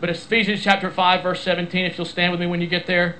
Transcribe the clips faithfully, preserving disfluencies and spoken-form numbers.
But it's Ephesians chapter five, verse seventeen, if you'll stand with me when you get there.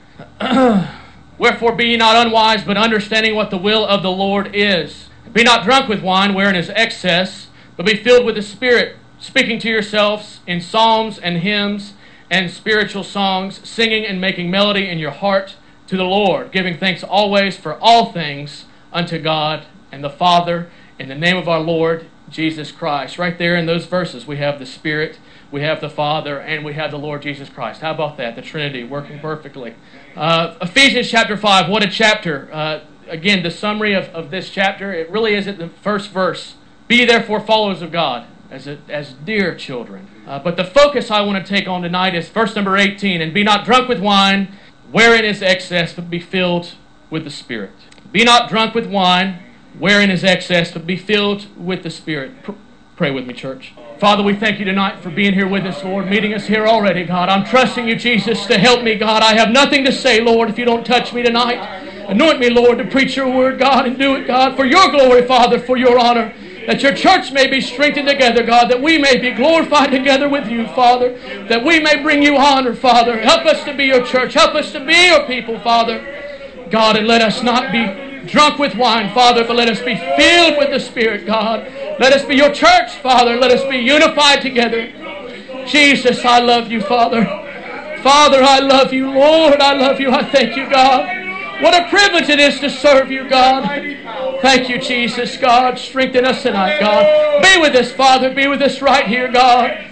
Wherefore be ye not unwise, but understanding what the will of the Lord is. Be not drunk with wine, wherein is excess, but be filled with the Spirit, speaking to yourselves in psalms and hymns and spiritual songs, singing and making melody in your heart to the Lord, giving thanks always for all things unto God and the Father, in the name of our Lord Jesus Christ. Right there in those verses, we have the Spirit, we have the Father, and we have the Lord Jesus Christ. How about that? The Trinity working perfectly. Uh, Ephesians chapter five, what a chapter. Uh, again, the summary of, of this chapter, it really is at the first verse. Be ye therefore followers of God, as, a, as dear children. Uh, but the focus I want to take on tonight is verse number eighteen. And be not drunk with wine, wherein is excess, but be filled with the Spirit. Be not drunk with wine, wherein is excess, but be filled with the Spirit. Pr- pray with me, church. Father, we thank you tonight for being here with us, Lord, meeting us here already, God. I'm trusting you, Jesus, to help me, God. I have nothing to say, Lord, if you don't touch me tonight. Anoint me, Lord, to preach your word, God, and do it, God, for your glory, Father, for your honor. That your church may be strengthened together, God, that we may be glorified together with you, Father, that we may bring you honor, Father. Help us to be your church. Help us to be your people, Father. God, and let us not be drunk with wine, Father, but let us be filled with the Spirit, God. Let us be your church, Father. Let us be unified together. Jesus, I love you, Father. Father, I love you. Lord, I love you. I thank you, God. What a privilege it is to serve you, God. Thank you, Jesus, God. Strengthen us tonight, God. Be with us, Father. Be with us right here, God.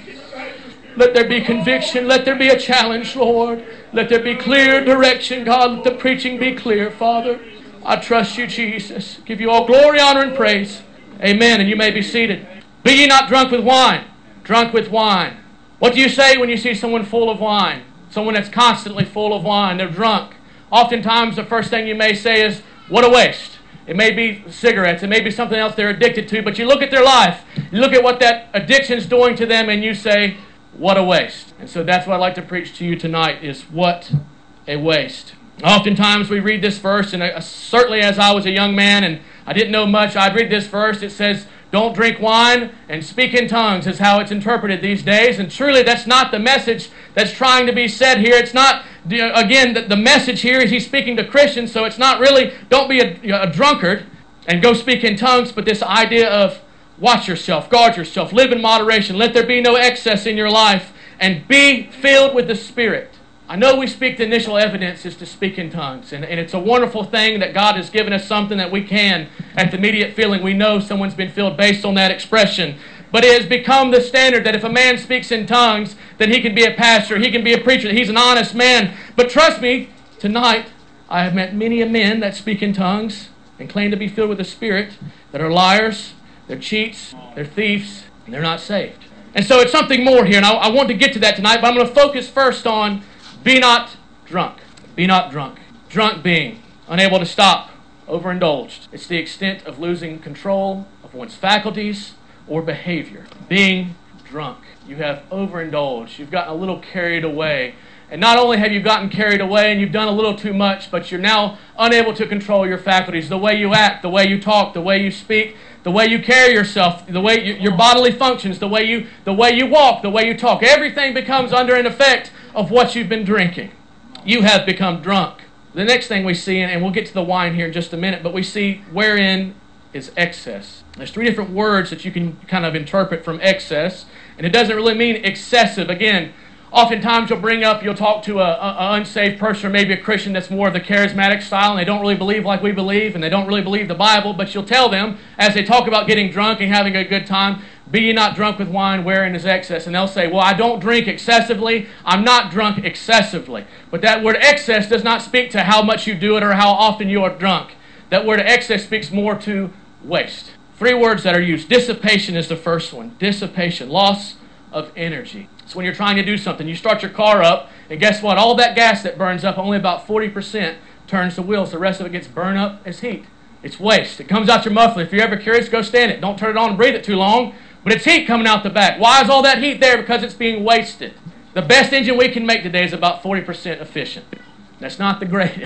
Let there be conviction. Let there be a challenge, Lord. Let there be clear direction, God. Let the preaching be clear, Father. I trust you, Jesus. Give you all glory, honor, and praise. Amen. And you may be seated. Be ye not drunk with wine. Drunk with wine. What do you say when you see someone full of wine? Someone that's constantly full of wine. They're drunk. Oftentimes, the first thing you may say is, what a waste. It may be cigarettes. It may be something else they're addicted to. But you look at their life. You look at what that addiction's doing to them, and you say, what a waste. And so that's what I'd like to preach to you tonight, is what a waste. Oftentimes we read this verse, and certainly as I was a young man and I didn't know much, I'd read this verse. It says, don't drink wine and speak in tongues is how it's interpreted these days. And truly that's not the message that's trying to be said here. It's not, again, the, the message here is he's speaking to Christians, so it's not really, don't be a, a drunkard and go speak in tongues, but this idea of watch yourself, guard yourself, live in moderation, let there be no excess in your life, and be filled with the Spirit. I know we speak the initial evidence is to speak in tongues, and, and it's a wonderful thing that God has given us something that we can, at the immediate feeling, we know someone's been filled based on that expression. But it has become the standard that if a man speaks in tongues, then he can be a pastor, he can be a preacher, he's an honest man. But trust me, tonight, I have met many a men that speak in tongues and claim to be filled with the Spirit that are liars, they're cheats, they're thieves, and they're not saved. And so it's something more here, and I, I want to get to that tonight, but I'm going to focus first on be not drunk. Be not drunk. Drunk being unable to stop, overindulged. It's the extent of losing control of one's faculties or behavior. Being drunk. You have overindulged. You've gotten a little carried away. And not only have you gotten carried away and you've done a little too much, but you're now unable to control your faculties. The way you act, the way you talk, the way you speak, the way you carry yourself, the way you, your bodily functions, the way you the way you walk, the way you talk. Everything becomes under an effect of what you've been drinking. You have become drunk. The next thing we see, and we'll get to the wine here in just a minute, but we see wherein is excess. There's three different words that you can kind of interpret from excess, and it doesn't really mean excessive. Again, oftentimes you'll bring up, you'll talk to an unsaved person or maybe a Christian that's more of the charismatic style, and they don't really believe like we believe, and they don't really believe the Bible, but you'll tell them, as they talk about getting drunk and having a good time, be ye not drunk with wine wherein is excess. And they'll say, well, I don't drink excessively. I'm not drunk excessively. But that word excess does not speak to how much you do it or how often you are drunk. That word excess speaks more to waste. Three words that are used. Dissipation is the first one. Dissipation. Loss of energy. So when you're trying to do something, you start your car up, and guess what? All that gas that burns up, only about forty percent turns the wheels. The rest of it gets burned up as heat. It's waste. It comes out your muffler. If you're ever curious, go stand it. Don't turn it on and breathe it too long. But it's heat coming out the back. Why is all that heat there? Because it's being wasted. The best engine we can make today is about forty percent efficient. That's not the greatest.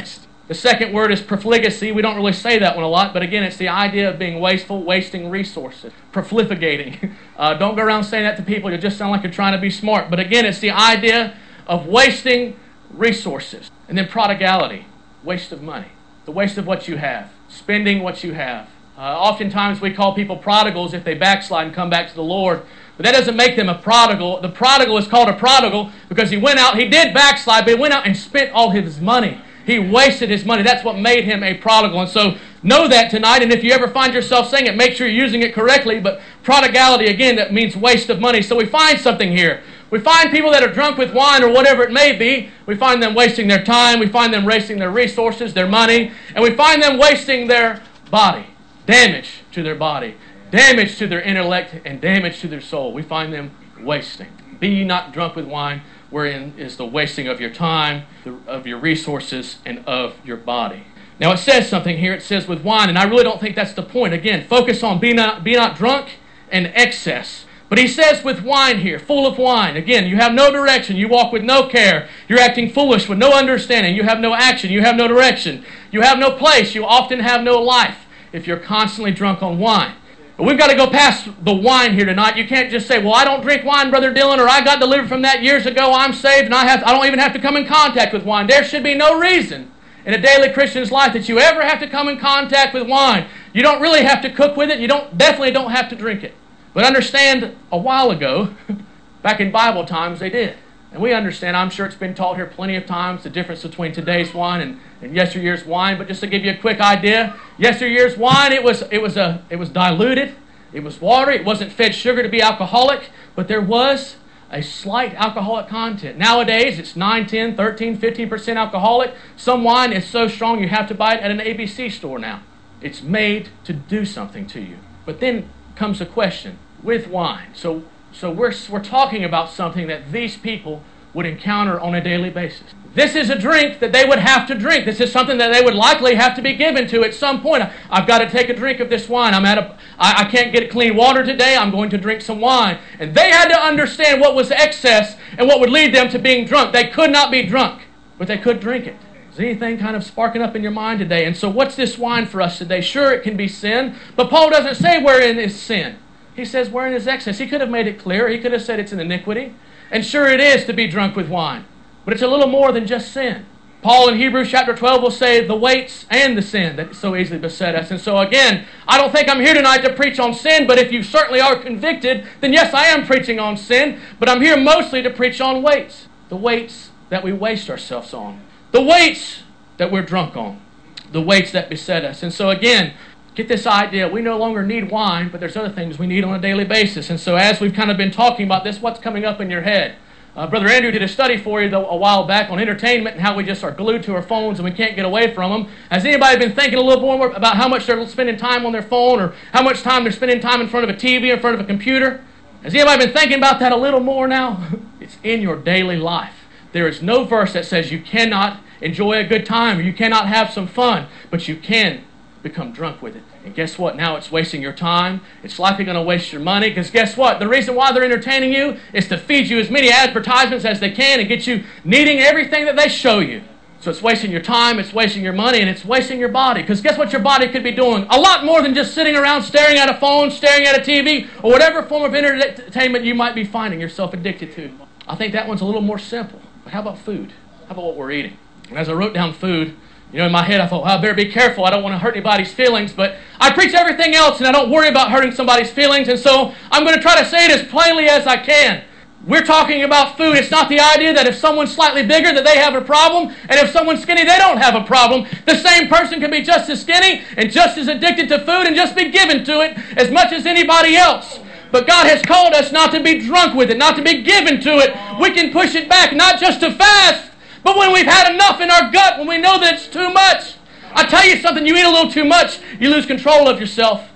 The second word is profligacy. We don't really say that one a lot, but again, it's the idea of being wasteful, wasting resources. Profligating. Uh, don't go around saying that to people. You'll just sound like you're trying to be smart. But again, it's the idea of wasting resources. And then prodigality. Waste of money. The waste of what you have. Spending what you have. Uh, oftentimes we call people prodigals if they backslide and come back to the Lord. But that doesn't make them a prodigal. The prodigal is called a prodigal because he went out, he did backslide, but he went out and spent all his money. He wasted his money. That's what made him a prodigal. And so know that tonight, and if you ever find yourself saying it, make sure you're using it correctly. But prodigality, again, that means waste of money. So we find something here. We find people that are drunk with wine or whatever it may be. We find them wasting their time. We find them wasting their resources, their money. And we find them wasting their body. Damage to their body. Damage to their intellect and damage to their soul. We find them wasting. Be ye not drunk with wine, wherein is the wasting of your time, of your resources, and of your body. Now it says something here. It says with wine, and I really don't think that's the point. Again, focus on be not, be not drunk and excess. But he says with wine here, full of wine. Again, you have no direction. You walk with no care. You're acting foolish with no understanding. You have no action. You have no direction. You have no place. You often have no life if you're constantly drunk on wine. But we've got to go past the wine here tonight. You can't just say, well, I don't drink wine, Brother Dylan, or I got delivered from that years ago. I'm saved, and I have I don't even have to come in contact with wine. There should be no reason in a daily Christian's life that you ever have to come in contact with wine. You don't really have to cook with it. You don't definitely don't have to drink it. But understand, a while ago, back in Bible times, they did. And we understand, I'm sure it's been taught here plenty of times, the difference between today's wine and, and yesteryear's wine. But just to give you a quick idea, yesteryear's wine, it was it was a it was diluted, it was water, it wasn't fed sugar to be alcoholic, but there was a slight alcoholic content. Nowadays, it's nine, ten, thirteen, fifteen percent alcoholic. Some wine is so strong you have to buy it at an A B C store now. It's made to do something to you. But then comes the question, with wine. So So we're, we're talking about something that these people would encounter on a daily basis. This is a drink that they would have to drink. This is something that they would likely have to be given to at some point. I've got to take a drink of this wine. I'm at a, I, I can't get clean water today. I'm going to drink some wine. And they had to understand what was excess and what would lead them to being drunk. They could not be drunk, but they could drink it. Is anything kind of sparking up in your mind today? And so what's this wine for us today? Sure, it can be sin, but Paul doesn't say wherein is sin. He says, wherein is excess? He could have made it clear. He could have said it's an iniquity. And sure it is to be drunk with wine. But it's a little more than just sin. Paul in Hebrews chapter twelve will say the weights and the sin that so easily beset us. And so again, I don't think I'm here tonight to preach on sin, but if you certainly are convicted, then yes, I am preaching on sin. But I'm here mostly to preach on weights. The weights that we waste ourselves on. The weights that we're drunk on. The weights that beset us. And so again, get this idea, we no longer need wine, but there's other things we need on a daily basis. And so as we've kind of been talking about this, what's coming up in your head? Uh, Brother Andrew did a study for you though, a while back on entertainment and how we just are glued to our phones and we can't get away from them. Has anybody been thinking a little more about how much they're spending time on their phone or how much time they're spending time in front of a T V, in front of a computer? Has anybody been thinking about that a little more now? It's in your daily life. There is no verse that says you cannot enjoy a good time or you cannot have some fun, but you can become drunk with it. And guess what? Now it's wasting your time. It's likely going to waste your money because guess what? The reason why they're entertaining you is to feed you as many advertisements as they can and get you needing everything that they show you. So it's wasting your time, it's wasting your money, and it's wasting your body. Because guess what your body could be doing? A lot more than just sitting around staring at a phone, staring at a T V, or whatever form of entertainment you might be finding yourself addicted to. I think that one's a little more simple. But how about food? How about what we're eating? And as I wrote down food, you know, in my head I thought, well, I better be careful. I don't want to hurt anybody's feelings. But I preach everything else and I don't worry about hurting somebody's feelings. And so I'm going to try to say it as plainly as I can. We're talking about food. It's not the idea that if someone's slightly bigger that they have a problem, and if someone's skinny they don't have a problem. The same person can be just as skinny and just as addicted to food and just be given to it as much as anybody else. But God has called us not to be drunk with it, not to be given to it. We can push it back, not just to fast, but when we've had enough in our gut, when we know that it's too much. I tell you something, you eat a little too much, you lose control of yourself.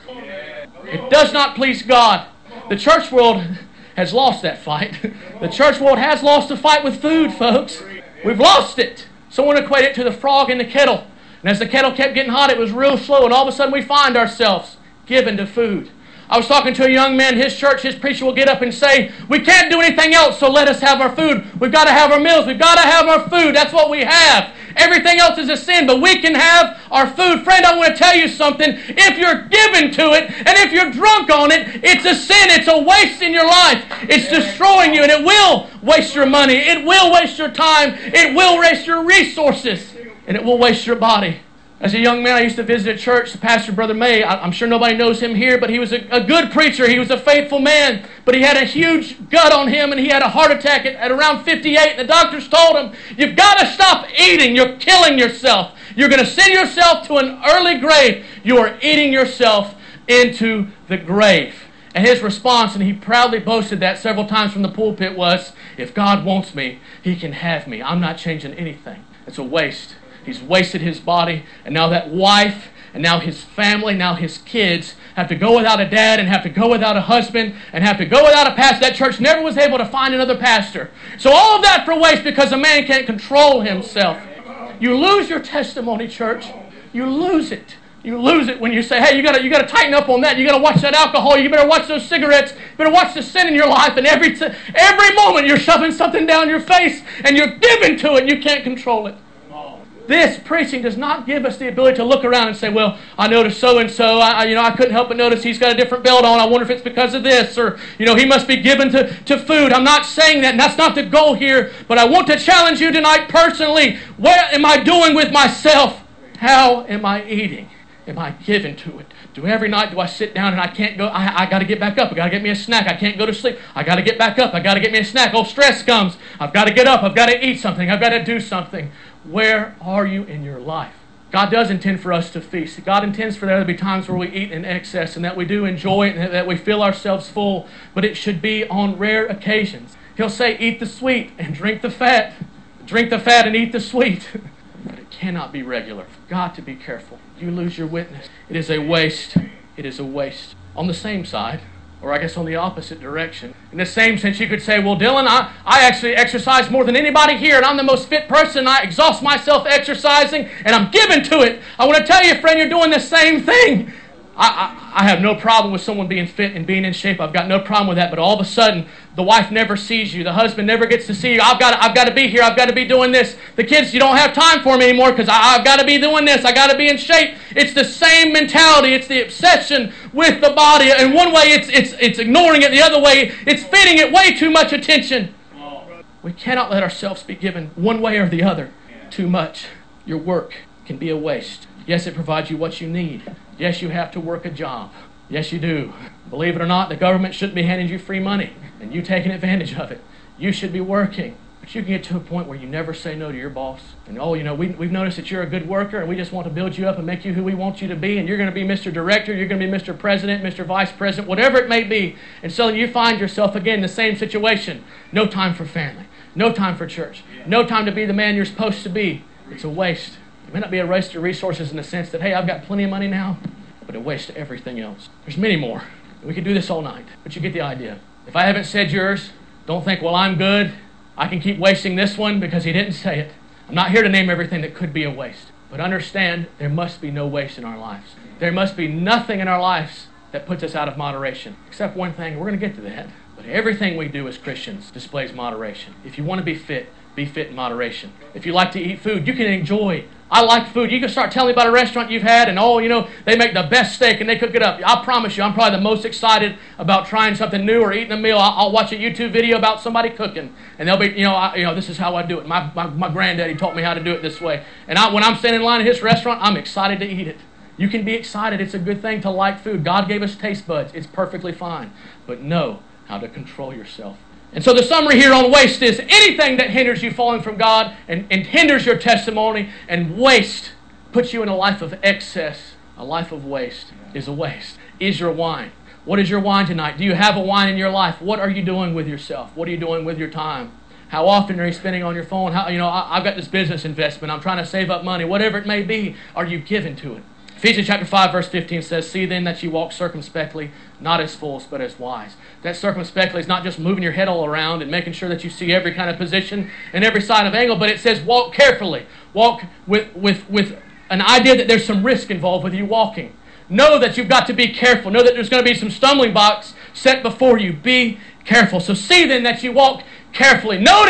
It does not please God. The church world has lost that fight. The church world has lost the fight with food, folks. We've lost it. Someone equated it to the frog in the kettle. And as the kettle kept getting hot, it was real slow, and all of a sudden we find ourselves given to food. I was talking to a young man, his church, his preacher will get up and say, we can't do anything else, so let us have our food. We've got to have our meals. We've got to have our food. That's what we have. Everything else is a sin, but we can have our food. Friend, I want to tell you something. If you're given to it, and if you're drunk on it, it's a sin. It's a waste in your life. It's destroying you, and it will waste your money. It will waste your time. It will waste your resources, and it will waste your body. As a young man, I used to visit a church, the pastor, Brother May. I, I'm sure nobody knows him here, but he was a, a good preacher. He was a faithful man, but he had a huge gut on him, and he had a heart attack at, at around fifty-eight, and the doctors told him, you've got to stop eating. You're killing yourself. You're going to send yourself to an early grave. You are eating yourself into the grave. And his response, and he proudly boasted that several times from the pulpit, was, if God wants me, He can have me. I'm not changing anything. It's a waste. He's wasted his body, and now that wife, and now his family, now his kids have to go without a dad, and have to go without a husband, and have to go without a pastor. That church never was able to find another pastor. So all of that for waste because a man can't control himself. You lose your testimony, church. You lose it. You lose it when you say, hey, you gotta, you gotta tighten up on that. You gotta watch that alcohol. You better watch those cigarettes. You better watch the sin in your life. And every, t- every moment you're shoving something down your face, and you're giving to it, and you can't control it. This preaching does not give us the ability to look around and say, well, I noticed so-and-so. I, you know, I couldn't help but notice he's got a different belt on. I wonder if it's because of this. Or, you know, he must be given to, to food. I'm not saying that, and that's not the goal here. But I want to challenge you tonight personally. What am I doing with myself? How am I eating? Am I given to it? Do every night do I sit down and I can't go, I, I got to get back up. I got to get me a snack. I can't go to sleep. I got to get back up. I got to get me a snack. Oh, stress comes. I've got to get up. I've got to eat something. I've got to do something. Where are you in your life? God does intend for us to feast. God intends for there to be times where we eat in excess and that we do enjoy it and that we feel ourselves full, but it should be on rare occasions. He'll say, eat the sweet and drink the fat. Drink the fat and eat the sweet. But it cannot be regular. You've got to be careful. You lose your witness. It is a waste. It is a waste. On the same side, or I guess on the opposite direction. In the same sense, you could say, well, Dylan, I, I actually exercise more than anybody here, and I'm the most fit person. I exhaust myself exercising, and I'm given to it. I want to tell you, friend, you're doing the same thing. I, I, I have no problem with someone being fit and being in shape. I've got no problem with that. But all of a sudden, the wife never sees you. The husband never gets to see you. I've got, I've got to be here. I've got to be doing this. The kids, you don't have time for me anymore because I've got to be doing this. I've got to be in shape. It's the same mentality. It's the obsession with the body. In one way, it's, it's, it's ignoring it. The other way, it's feeding it way too much attention. We cannot let ourselves be given one way or the other too much. Your work can be a waste. Yes, it provides you what you need. Yes, you have to work a job. Yes, you do. Believe it or not, the government shouldn't be handing you free money and you taking advantage of it. You should be working. But you can get to a point where you never say no to your boss. And, oh, you know, we, we've noticed that you're a good worker and we just want to build you up and make you who we want you to be. And you're going to be Mister Director, you're going to be Mister President, Mister Vice President, whatever it may be. And so you find yourself again in the same situation. No time for family. No time for church. No time to be the man you're supposed to be. It's a waste. It may not be a waste of resources in the sense that, hey, I've got plenty of money now, but a waste of everything else. There's many more. We could do this all night, but you get the idea. If I haven't said yours, don't think, well, I'm good. I can keep wasting this one because he didn't say it. I'm not here to name everything that could be a waste, but understand there must be no waste in our lives. There must be nothing in our lives that puts us out of moderation, except one thing. We're going to get to that. But everything we do as Christians displays moderation. If you want to be fit, be fit in moderation. If you like to eat food, you can enjoy. I like food. You can start telling me about a restaurant you've had and, oh, you know, they make the best steak and they cook it up. I promise you, I'm probably the most excited about trying something new or eating a meal. I'll, I'll watch a YouTube video about somebody cooking and they'll be, you know, I, you know, this is how I do it. My, my, my granddaddy taught me how to do it this way. And I, when I'm standing in line at his restaurant, I'm excited to eat it. You can be excited. It's a good thing to like food. God gave us taste buds. It's perfectly fine. But know how to control yourself. And so the summary here on waste is anything that hinders you falling from God and, and hinders your testimony, and waste puts you in a life of excess. A life of waste is a waste. Is your wine? What is your wine tonight? Do you have a wine in your life? What are you doing with yourself? What are you doing with your time? How often are you spending on your phone? How, you know, I, I've got this business investment. I'm trying to save up money. Whatever it may be, are you given to it? Ephesians chapter five, verse fifteen says, see then that you walk circumspectly, not as fools, but as wise. That circumspectly is not just moving your head all around and making sure that you see every kind of position and every side of angle, but it says walk carefully. Walk with, with, with an idea that there's some risk involved with you walking. Know that you've got to be careful. Know that there's going to be some stumbling blocks set before you. Be careful. So see then that you walk carefully. Notice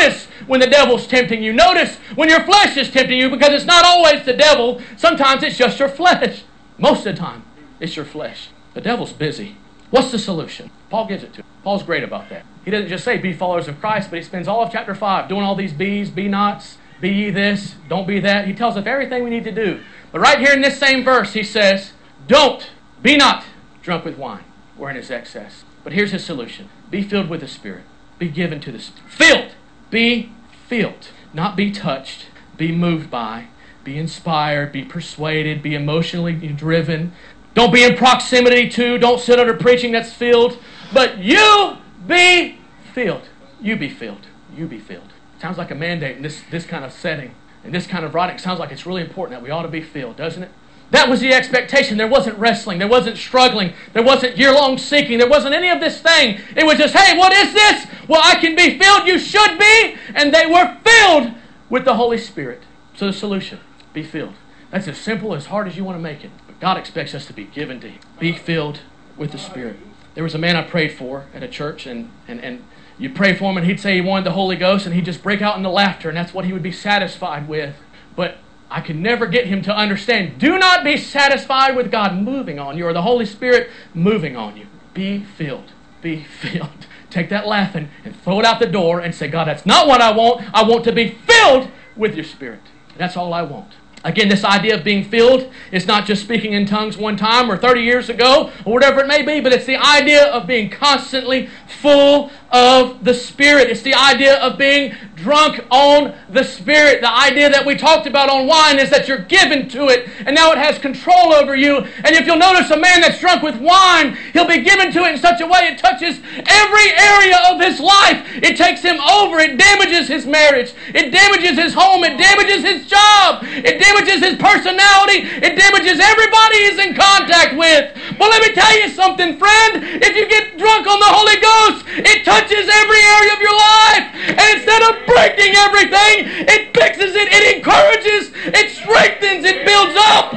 when the devil's tempting you. Notice when your flesh is tempting you, because it's not always the devil. Sometimes it's just your flesh. Most of the time, it's your flesh. The devil's busy. What's the solution? Paul gives it to him. Paul's great about that. He doesn't just say be followers of Christ, but he spends all of chapter five doing all these be's, be nots, be ye this, don't be that. He tells us everything we need to do. But right here in this same verse, he says, don't, be not drunk with wine, wherein is excess. But here's his solution. Be filled with the Spirit. Be given to the Spirit. Filled. Be filled. Not be touched. Be moved by. Be inspired. Be persuaded. Be emotionally driven. Don't be in proximity to. Don't sit under preaching that's filled. But you be filled. You be filled. You be filled. Sounds like a mandate in this, this kind of setting. In this kind of writing, sounds like it's really important that we ought to be filled, doesn't it? That was the expectation. There wasn't wrestling. There wasn't struggling. There wasn't year-long seeking. There wasn't any of this thing. It was just, hey, what is this? Well, I can be filled. You should be. And they were filled with the Holy Spirit. So the solution, be filled. That's as simple, as hard as you want to make it. But God expects us to be given to Him. Be filled with the Spirit. There was a man I prayed for at a church, and, and, and you pray for him, and he'd say he wanted the Holy Ghost, and he'd just break out into laughter, and that's what he would be satisfied with. But I could never get him to understand, do not be satisfied with God moving on you or the Holy Spirit moving on you. Be filled. Be filled. Take that laughing and throw it out the door and say, God, that's not what I want. I want to be filled with your Spirit. That's all I want. Again, this idea of being filled is not just speaking in tongues one time or thirty years ago or whatever it may be, but it's the idea of being constantly full of the Spirit. It's the idea of being drunk on the Spirit. The idea that we talked about on wine is that you're given to it, and now it has control over you. And if you'll notice, a man that's drunk with wine, he'll be given to it in such a way it touches every area of his life. It takes him over. It damages his marriage. It damages his home. It damages his job. It damages his personality. It damages everybody he's in contact with. But let me tell you something, friend. If you get drunk on the Holy Ghost, it touches every area of your life. And instead of breaking everything, it fixes it, it encourages, it strengthens, it builds up.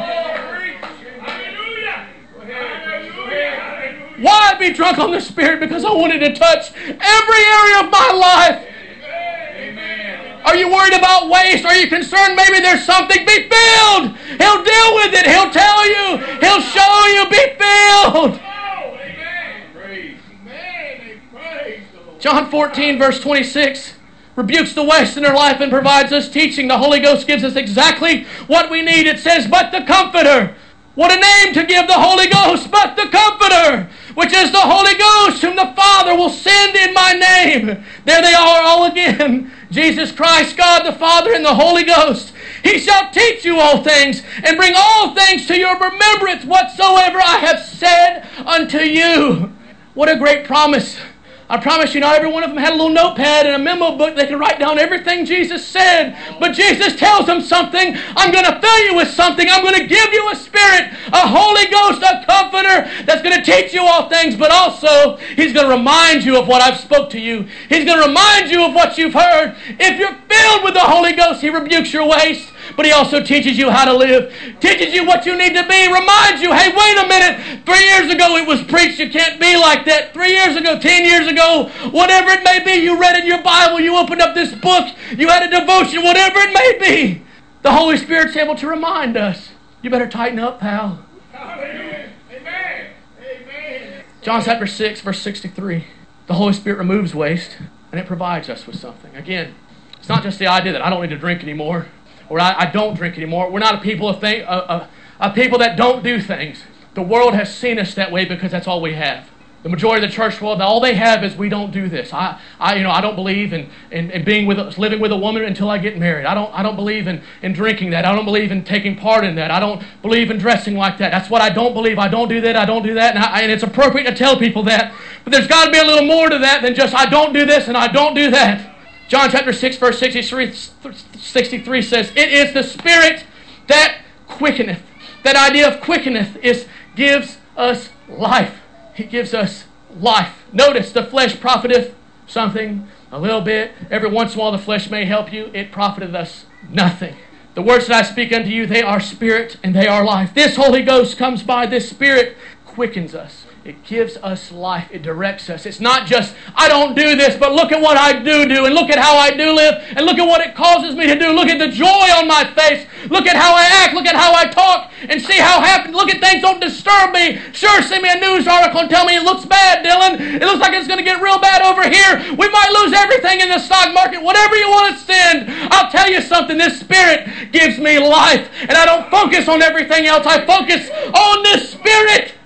Why be drunk on the Spirit? Because I wanted to touch every area of my life. Are you worried about waste? Are you concerned maybe there's something? Be filled. He'll deal with it. He'll tell you. He'll show you. Be filled. John fourteen, verse twenty-six, rebukes the waste in their life and provides us teaching. The Holy Ghost gives us exactly what we need. It says, but the Comforter. What a name to give the Holy Ghost, but the Comforter, which is the Holy Ghost, whom the Father will send in my name. There they are all again. Jesus Christ, God the Father, and the Holy Ghost. He shall teach you all things, and bring all things to your remembrance whatsoever I have said unto you. What a great promise. I promise you, not every one of them had a little notepad and a memo book they could write down everything Jesus said. But Jesus tells them something. I'm going to fill you with something. I'm going to give you a Spirit, a Holy Ghost, a Comforter that's going to teach you all things. But also, He's going to remind you of what I've spoke to you. He's going to remind you of what you've heard. If you're filled with the Holy Ghost, He rebukes your waste. But He also teaches you how to live. Teaches you what you need to be. Reminds you, hey, wait a minute. Three years ago it was preached you can't be like that. Three years ago, ten years ago, whatever it may be, you read in your Bible, you opened up this book, you had a devotion, whatever it may be. The Holy Spirit's able to remind us. You better tighten up, pal. Amen. Amen. John chapter six, verse sixty-three. The Holy Spirit removes waste, and it provides us with something. Again, it's not just the idea that I don't need to drink anymore, or I, I don't drink anymore. We're not a people of, thing, a, a, a people that don't do things. The world has seen us that way because that's all we have. The majority of the church world, all they have is we don't do this. I, I you know, I don't believe in, in, in being with, living with a woman until I get married. I don't, I don't believe in, in drinking that. I don't believe in taking part in that. I don't believe in dressing like that. That's what I don't believe. I don't do that. I don't do that. And, I, and it's appropriate to tell people that. But there's got to be a little more to that than just I don't do this and I don't do that. John chapter six, verse sixty-three, sixty-three says, it is the Spirit that quickeneth. That idea of quickeneth is gives us life. He gives us life. Notice, the flesh profiteth something, a little bit. Every once in a while the flesh may help you. It profiteth us nothing. The words that I speak unto you, they are spirit and they are life. This Holy Ghost comes by. This Spirit quickens us. It gives us life. It directs us. It's not just, I don't do this, but look at what I do do, and look at how I do live, and look at what it causes me to do. Look at the joy on my face. Look at how I act. Look at how I talk, and see how happy. Look at things don't disturb me. Sure, send me a news article and tell me it looks bad, Dylan. It looks like it's going to get real bad over here. We might lose everything in the stock market. Whatever you want to send, I'll tell you something. This Spirit gives me life, and I don't focus on everything else. I focus on this Spirit.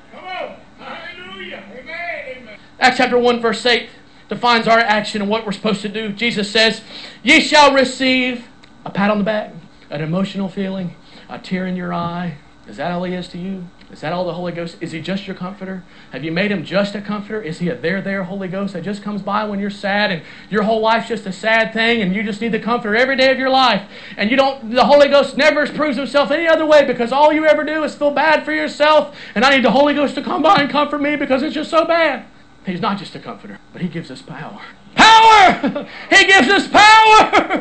Acts chapter one verse eight defines our action and what we're supposed to do. Jesus says, ye shall receive a pat on the back, an emotional feeling, a tear in your eye. Is that all He is to you? Is that all the Holy Ghost? Is He just your comforter? Have you made Him just a comforter? Is He a there, there Holy Ghost that just comes by when you're sad and your whole life's just a sad thing and you just need the comforter every day of your life? And you don't, the Holy Ghost never proves Himself any other way because all you ever do is feel bad for yourself and I need the Holy Ghost to come by and comfort me because it's just so bad. He's not just a comforter, but He gives us power. Power! He gives us power!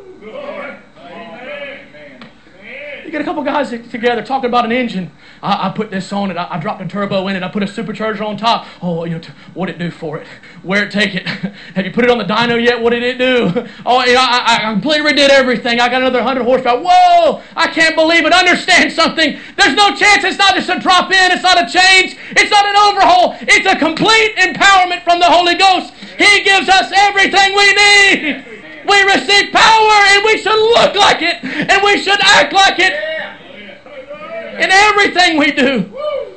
You get a couple guys together talking about an engine. I, I put this on it. I, I dropped a turbo in it. I put a supercharger on top. Oh, you know, t- what did it do for it? Where it take it? Have you put it on the dyno yet? What did it do? Oh, you know, I, I completely redid everything. I got another one hundred horsepower. Whoa! I can't believe it. Understand something. There's no chance. It's not just a drop in. It's not a change. It's not an overhaul. It's a complete empowerment from the Holy Ghost. He gives us everything we need. We receive power and we should look like it and we should act like it in everything we do.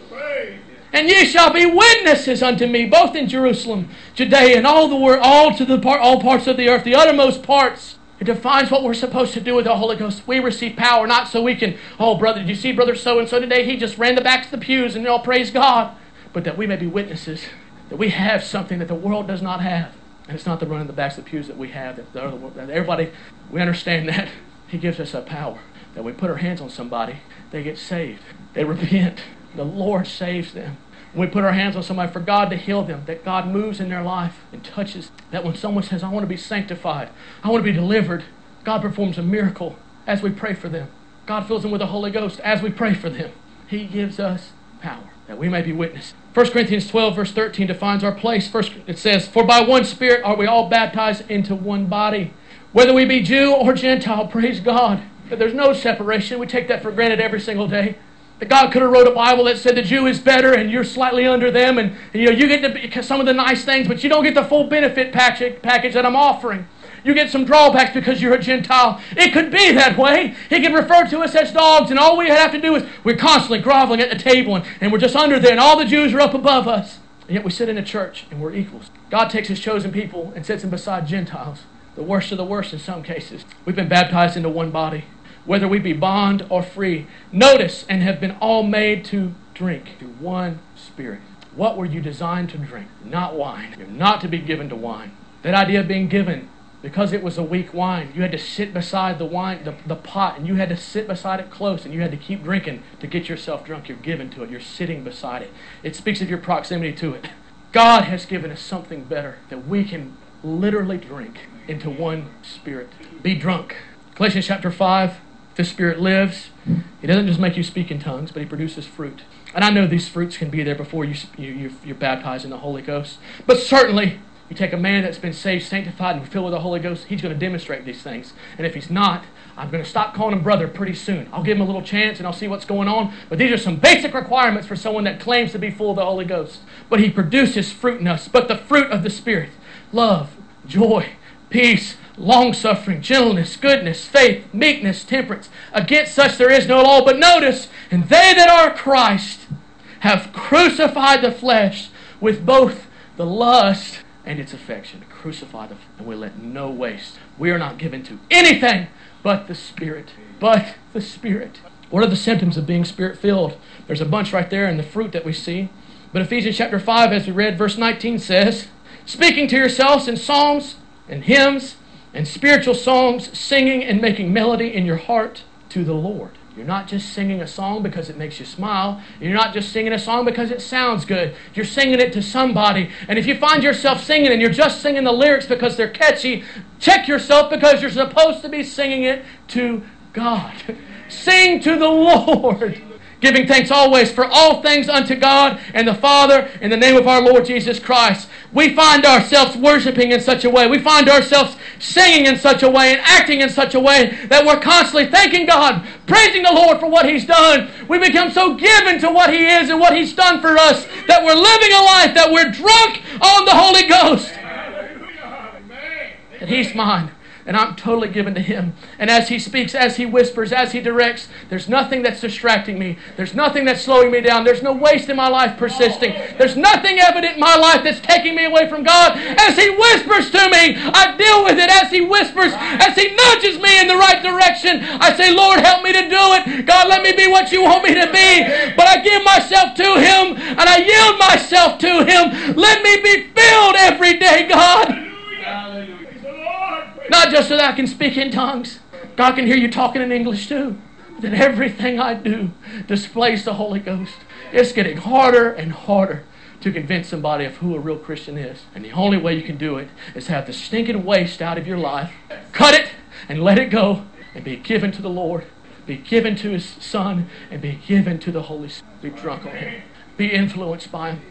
And ye shall be witnesses unto me, both in Jerusalem, Judea, and all the world, all to the part, all parts of the earth, the uttermost parts. It defines what we're supposed to do with the Holy Ghost. We receive power not so we can, oh brother, did you see brother so and so today? He just ran the backs of the pews and all praise God. But that we may be witnesses, that we have something that the world does not have. And it's not the running the backs of the pews that we have. That, the other, that everybody, we understand that. He gives us a power. That we put our hands on somebody, they get saved. They repent. The Lord saves them. When we put our hands on somebody for God to heal them, that God moves in their life and touches. That when someone says, I want to be sanctified, I want to be delivered, God performs a miracle as we pray for them. God fills them with the Holy Ghost as we pray for them. He gives us power that we may be witnesses. First Corinthians twelve verse thirteen defines our place. First, it says, for by one Spirit are we all baptized into one body, whether we be Jew or Gentile. Praise God. That there's no separation. We take that for granted every single day. That God could have wrote a Bible that said the Jew is better and you're slightly under them, and, and you know you get the, some of the nice things, but you don't get the full benefit package, package that I'm offering. You get some drawbacks because you're a Gentile. It could be that way. He could refer to us as dogs, and all we have to do is we're constantly groveling at the table, and, and we're just under there, and all the Jews are up above us. And yet we sit in a church, and we're equals. God takes His chosen people and sets them beside Gentiles, the worst of the worst in some cases. We've been baptized into one body, whether we be bond or free. Notice, and have been all made to drink through one Spirit. What were you designed to drink? Not wine. You're not to be given to wine. That idea of being given, because it was a weak wine, you had to sit beside the wine, the, the pot, and you had to sit beside it close, and you had to keep drinking to get yourself drunk. You're given to it. You're sitting beside it. It speaks of your proximity to it. God has given us something better that we can literally drink into one Spirit. Be drunk. Galatians chapter five, the Spirit lives. He doesn't just make you speak in tongues, but He produces fruit. And I know these fruits can be there before you, you, you're baptized in the Holy Ghost. But certainly, you take a man that's been saved, sanctified, and filled with the Holy Ghost, he's going to demonstrate these things. And if he's not, I'm going to stop calling him brother pretty soon. I'll give him a little chance and I'll see what's going on. But these are some basic requirements for someone that claims to be full of the Holy Ghost. But he produces fruit in us. But the fruit of the Spirit, love, joy, peace, long-suffering, gentleness, goodness, faith, meekness, temperance. Against such there is no law. But notice, and they that are Christ have crucified the flesh with both the lust and its affection. Crucify the and we let no waste. We are not given to anything but the Spirit. But the Spirit. What are the symptoms of being Spirit-filled? There's a bunch right there in the fruit that we see. But Ephesians chapter five, as we read, verse nineteen says, speaking to yourselves in psalms and hymns and spiritual songs, singing and making melody in your heart to the Lord. You're not just singing a song because it makes you smile. You're not just singing a song because it sounds good. You're singing it to somebody. And if you find yourself singing and you're just singing the lyrics because they're catchy, check yourself, because you're supposed to be singing it to God. Sing to the Lord. giving thanks always for all things unto God and the Father in the name of our Lord Jesus Christ. We find ourselves worshiping in such a way. We find ourselves singing in such a way and acting in such a way that we're constantly thanking God, praising the Lord for what He's done. We become so given to what He is and what He's done for us that we're living a life that we're drunk on the Holy Ghost. And He's mine. And I'm totally given to Him. And as He speaks, as He whispers, as He directs, there's nothing that's distracting me. There's nothing that's slowing me down. There's no waste in my life persisting. There's nothing evident in my life that's taking me away from God. As He whispers to me, I deal with it. As He whispers, as He nudges me in the right direction, I say, Lord, help me to do it. God, let me be what You want me to be. But I give myself to Him, and I yield myself to Him. Let me be filled every day, God. Hallelujah. Not just so that I can speak in tongues. God can hear you talking in English too. That everything I do displays the Holy Ghost. It's getting harder and harder to convince somebody of who a real Christian is. And the only way you can do it is have the stinking waste out of your life. Cut it and let it go and be given to the Lord. Be given to His Son and be given to the Holy Spirit. Be drunk on Him. Be influenced by Him.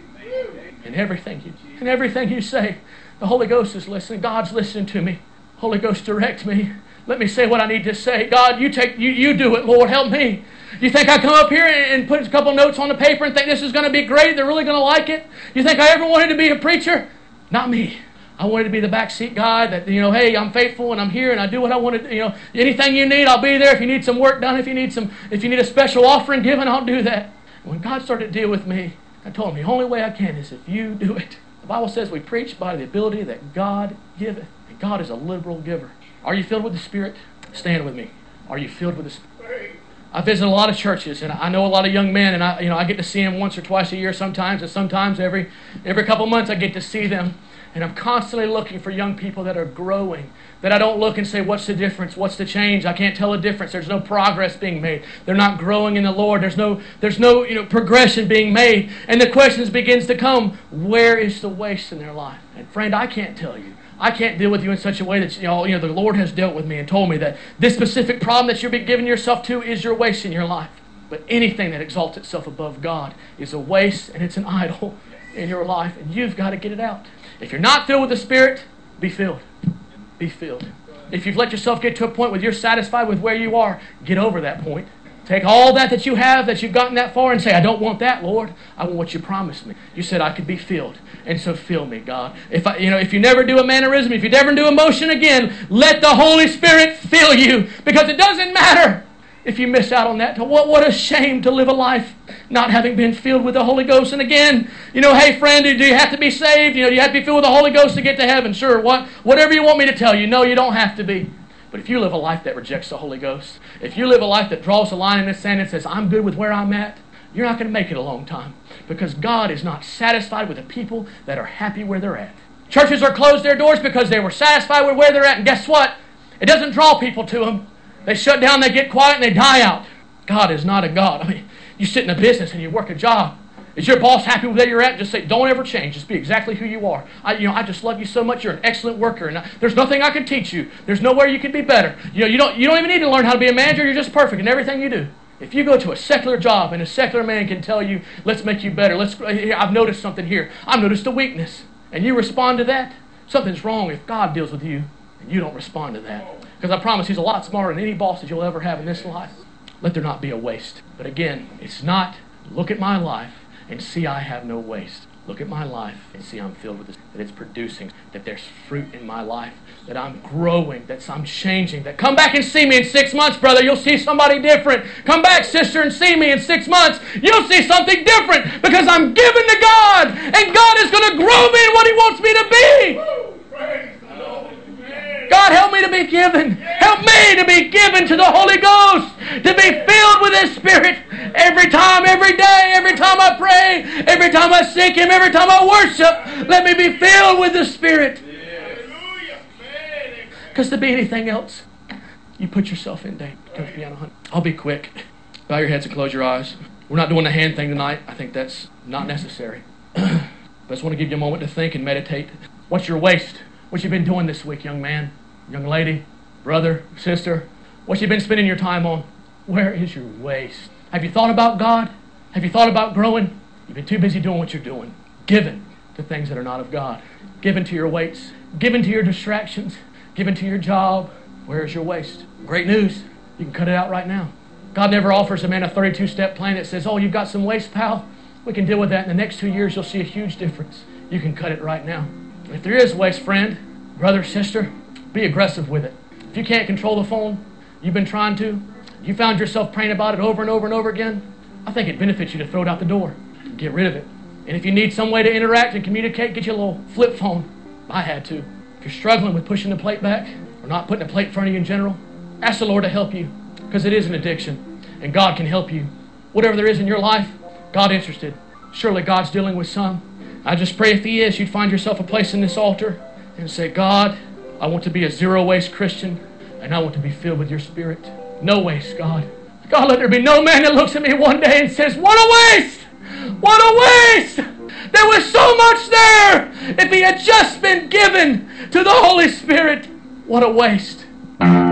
In everything you, in everything you say, the Holy Ghost is listening. God's listening to me. Holy Ghost, direct me. Let me say what I need to say. God, you take, you, you do it, Lord. Help me. You think I come up here and, and put a couple notes on the paper and think this is going to be great? They're really going to like it? You think I ever wanted to be a preacher? Not me. I wanted to be the backseat guy that, you know, hey, I'm faithful and I'm here and I do what I want to, you know, anything you need, I'll be there. If you need some work done, if you need some, if you need a special offering given, I'll do that. When God started to deal with me, I told Him the only way I can is if You do it. The Bible says we preach by the ability that God giveth. God is a liberal giver. Are you filled with the Spirit? Stand with me. Are you filled with the Spirit? I visit a lot of churches, and I know a lot of young men, and I, you know, I get to see them once or twice a year sometimes, and sometimes every every couple months I get to see them. And I'm constantly looking for young people that are growing, that I don't look and say, what's the difference? What's the change? I can't tell a difference. There's no progress being made. They're not growing in the Lord. There's no, there's no you know, progression being made. And the questions begins to come, where is the waste in their life? And friend, I can't tell you. I can't deal with you in such a way that, you know, you know, the Lord has dealt with me and told me that this specific problem that you're giving yourself to is your waste in your life. But anything that exalts itself above God is a waste and it's an idol in your life. And you've got to get it out. If you're not filled with the Spirit, be filled. Be filled. If you've let yourself get to a point where you're satisfied with where you are, get over that point. Take all that that you have, that you've gotten that far, and say, I don't want that, Lord. I want what You promised me. You said I could be filled. And so fill me, God. If I, you know, if you never do a mannerism, if you never do a motion again, let the Holy Spirit fill you. Because it doesn't matter if you miss out on that. What, what a shame to live a life not having been filled with the Holy Ghost. And again, you know, hey friend, do you have to be saved? You know, do you have to be filled with the Holy Ghost to get to heaven? Sure, what, whatever you want me to tell you. No, you don't have to be. But if you live a life that rejects the Holy Ghost, if you live a life that draws a line in the sand and says, I'm good with where I'm at, you're not going to make it a long time. Because God is not satisfied with the people that are happy where they're at. Churches are closed their doors because they were satisfied with where they're at. And guess what? It doesn't draw people to them. They shut down, they get quiet, and they die out. God is not a God. I mean, you sit in a business and you work a job. Is your boss happy with where you're at? Just say, don't ever change. Just be exactly who you are. I, you know, I just love you so much. You're an excellent worker, and I, there's nothing I can teach you. There's nowhere you can be better. You know, you don't, you don't even need to learn how to be a manager. You're just perfect in everything you do. If you go to a secular job and a secular man can tell you, let's make you better. Let's. I've noticed something here. I've noticed a weakness, and you respond to that. Something's wrong if God deals with you and you don't respond to that. Because I promise He's a lot smarter than any boss that you'll ever have in this life. Let there not be a waste. But again, it's not look at my life and see I have no waste. Look at my life and see I'm filled with this, that it's producing, that there's fruit in my life, that I'm growing, that I'm changing. That come back and see me in six months, brother. You'll see somebody different. Come back, sister, and see me in six months. You'll see something different because I'm given to God, and God is going to grow me in what He wants me to be. God, help me to be given. Help me to be given to the Holy Ghost, to be filled with His Spirit every time, every day, every time I pray, every time I seek Him, every time I worship. Let me be filled with the Spirit. Because to be anything else, you put yourself in danger. I'll be quick. Bow your heads and close your eyes. We're not doing the hand thing tonight. I think that's not necessary. But I just want to give you a moment to think and meditate. What's your waste? What you been doing this week, young man, young lady, brother, sister? What you been spending your time on? Where is your waste? Have you thought about God? Have you thought about growing? You've been too busy doing what you're doing. Giving to things that are not of God. Giving to your weights. Giving to your distractions. Giving to your job. Where is your waste? Great news. You can cut it out right now. God never offers a man a thirty-two step plan that says, oh, you've got some waste, pal. We can deal with that. In the next two years, you'll see a huge difference. You can cut it right now. If there is waste, friend, brother, sister, be aggressive with it. If you can't control the phone, you've been trying to, you found yourself praying about it over and over and over again, I think it benefits you to throw it out the door. Get rid of it. And if you need some way to interact and communicate, get you a little flip phone. I had to. If you're struggling with pushing the plate back or not putting a plate in front of you in general, ask the Lord to help you, because it is an addiction, and God can help you. Whatever there is in your life, God's interested. Surely God's dealing with some. I just pray if He is, you'd find yourself a place in this altar and say, God, I want to be a zero-waste Christian, and I want to be filled with your Spirit. No waste, God. God, let there be no man that looks at me one day and says, what a waste! What a waste! There was so much there if he had just been given to the Holy Spirit. What a waste.